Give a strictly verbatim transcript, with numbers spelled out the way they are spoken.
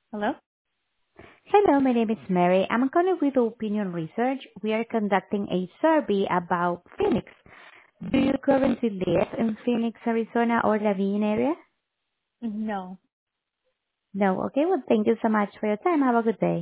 Hello? Hello, my name is Mary. I'm calling with Opinion Research. We are conducting a survey about Phoenix. Do you currently live in Phoenix, Arizona or Laveen area? No. No. Okay. Well, thank you so much for your time. Have a good day.